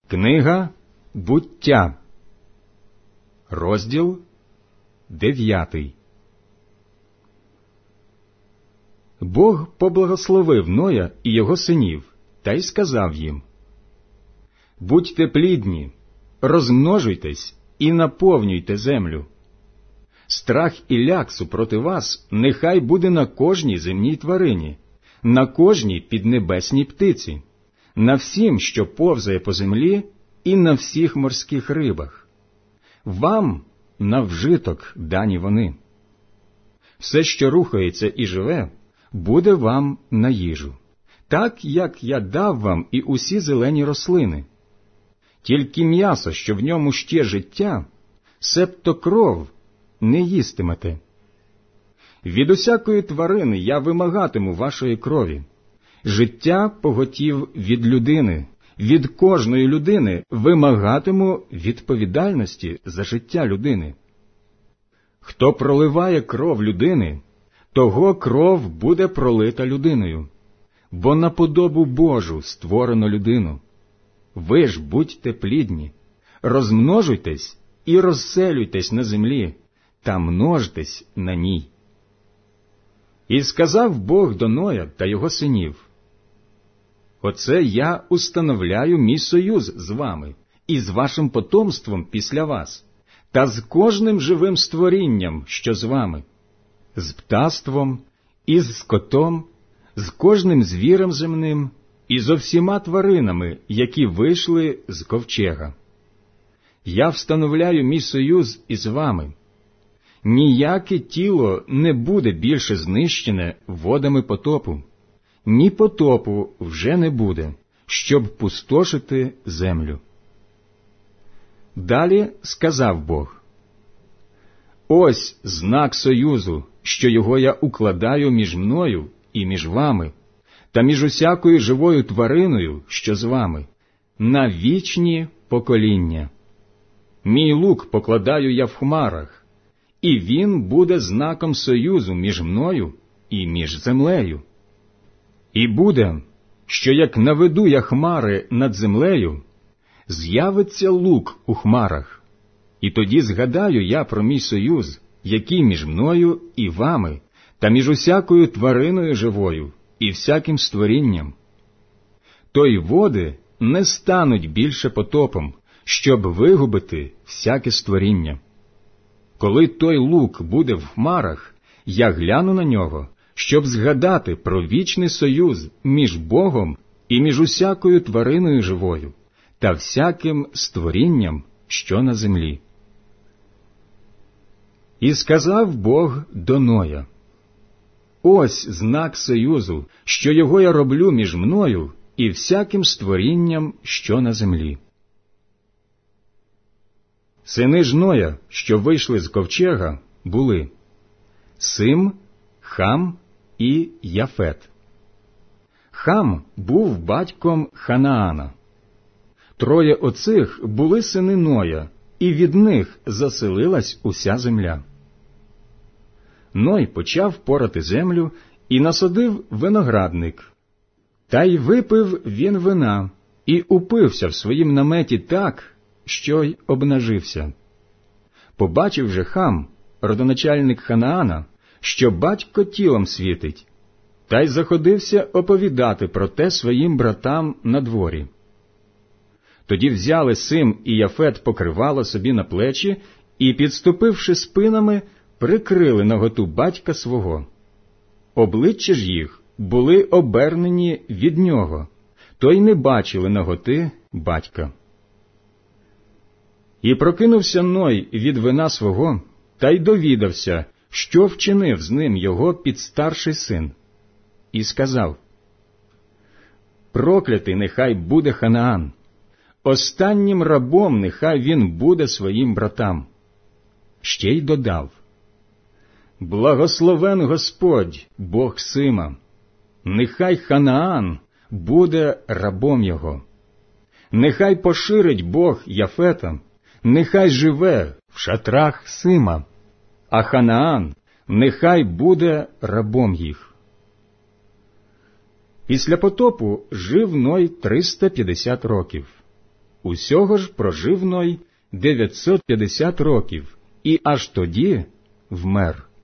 Книга Буття, розділ 9. Бог поблагословив Ноя і його синів, та й сказав їм: «Будьте плідні, розмножуйтесь і наповнюйте землю. Страх і ляк супроти вас нехай буде на кожній земній тварині, на кожній піднебесній птиці, на всім, що повзає по землі, і на всіх морських рибах. Вам на вжиток дані вони. Все, що рухається і живе, буде вам на їжу, так, як я дав вам і усі зелені рослини. Тільки м'ясо, що в ньому ще життя, себто кров, не їстимете. Від усякої тварини я вимагатиму вашої крові. Життя поготів від людини, від кожної людини вимагатиму відповідальності за життя людини. Хто проливає кров людини, того кров буде пролита людиною, бо на подобу Божу створено людину. Ви ж будьте плідні, розмножуйтесь і розселюйтесь на землі, та множтесь на ній». І сказав Бог до Ноя та його синів: «Оце я установляю мій союз з вами і з вашим потомством після вас, та з кожним живим створінням, що з вами, з птаством, і з скотом, з кожним звірем земним, і зо всіма тваринами, які вийшли з ковчега. Я встановляю мій союз із вами. Ніяке тіло не буде більше знищене водами потопу, ні потопу вже не буде, щоб пустошити землю». Далі сказав Бог: «Ось знак союзу, що його я укладаю між мною і між вами, та між усякою живою твариною, що з вами, на вічні покоління. Мій лук покладаю я в хмарах, і він буде знаком союзу між мною і між землею. І буде, що як наведу я хмари над землею, з'явиться лук у хмарах, і тоді згадаю я про мій союз, який між мною і вами, та між усякою твариною живою і всяким створінням. То й води не стануть більше потопом, щоб вигубити всяке створіння. Коли той лук буде в хмарах, я гляну на нього, щоб згадати про вічний союз між Богом і між усякою твариною живою та всяким створінням, що на землі». І сказав Бог до Ноя: «Ось знак союзу, що його я роблю між мною і всяким створінням, що на землі». Сини ж Ноя, що вийшли з ковчега, були Сим, Хам і Яфет. Хам був батьком Ханаана. Троє оцих були сини Ноя, і від них заселилась уся земля. Ной почав порати землю і насадив виноградник. Та й випив він вина, і упився в своїм наметі так, що й обнажився. Побачив же Хам, родоначальник Ханаана, що батько тілом світить, та й заходився оповідати про те своїм братам на дворі. Тоді взяли Сим і Яфет покривало собі на плечі і, підступивши спинами, прикрили наготу батька свого. Обличчя ж їх були обернені від нього, то й не бачили наготи батька. І прокинувся Ной від вина свого, та й довідався, що вчинив з ним його підстарший син. І сказав: «Проклятий нехай буде Ханаан, останнім рабом нехай він буде своїм братам». Ще й додав: «Благословен Господь, Бог Сима, нехай Ханаан буде рабом його. Нехай поширить Бог Яфета, нехай живе в шатрах Сима, а Ханаан нехай буде рабом їх». Після потопу жив Ной 350 років. Усього ж прожив Ной 950 років, і аж тоді вмер.